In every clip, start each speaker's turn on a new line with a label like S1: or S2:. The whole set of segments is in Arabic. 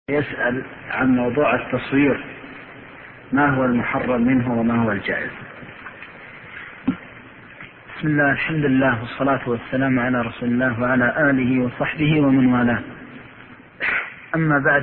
S1: يسأل عن موضوع التصوير، ما هو المحرم منه وما هو الجائز؟
S2: بسم الله، الحمد لله والصلاة والسلام على رسول الله وعلى آله وصحبه ومن والاه. أما بعد،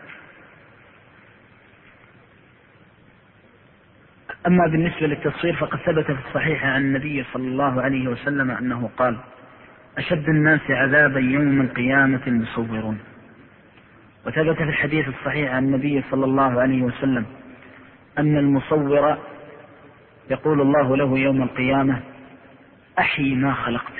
S2: أما بالنسبة للتصوير فقد ثبت في الصحيح عن النبي صلى الله عليه وسلم أنه قال: أشد الناس عذابا يوم القيامة المصورون. وثبت في الحديث الصحيح عن النبي صلى الله عليه وسلم أن المصور يقول الله له يوم القيامة: أحيي ما خلقت.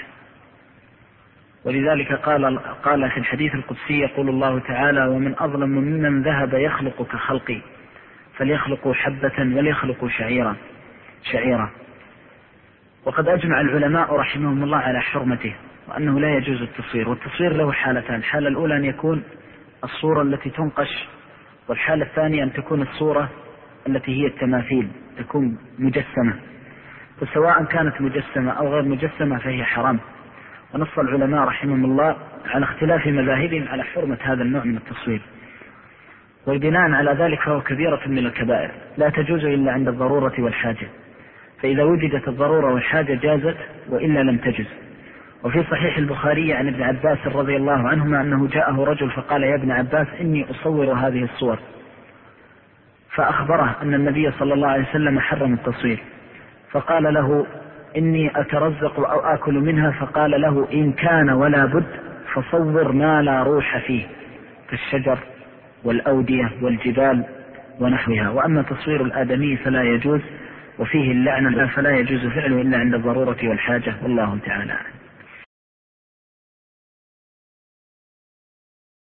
S2: ولذلك قال في الحديث القدسي يقول الله تعالى: ومن أظلم ممن ذهب يخلق كخلقي فليخلقوا حبة وليخلقوا شعيرا. وقد أجمع العلماء رحمهم الله على حرمته وأنه لا يجوز التصوير. والتصوير له حالتان: الحالة الأولى أن يكون الصورة التي تنقش، والحالة الثانية أن تكون الصورة التي هي التماثيل تكون مجسمة. وسواء كانت مجسمة أو غير مجسمة فهي حرام. ونص العلماء رحمهم الله على اختلاف مذاهبهم على حرمة هذا النوع من التصوير، وبناء على ذلك فهو كبيرة من الكبائر لا تجوز إلا عند الضرورة والحاجة، فإذا وجدت الضرورة والحاجة جازت وإلا لم تجز. وفي صحيح البخاري عن ابن عباس رضي الله عنهما أنه جاءه رجل فقال: يا ابن عباس، إني أصور هذه الصور، فأخبره أن النبي صلى الله عليه وسلم حرم التصوير، فقال له: إني أترزق أو آكل منها، فقال له: إن كان ولا بد فصور ما لا روح فيه كالشجر والأودية والجبال ونحوها، وأما تصوير الآدمي فلا يجوز، وفيه اللعنة فلا يجوز فعله إلا عند الضرورة والحاجة، والله تعالى.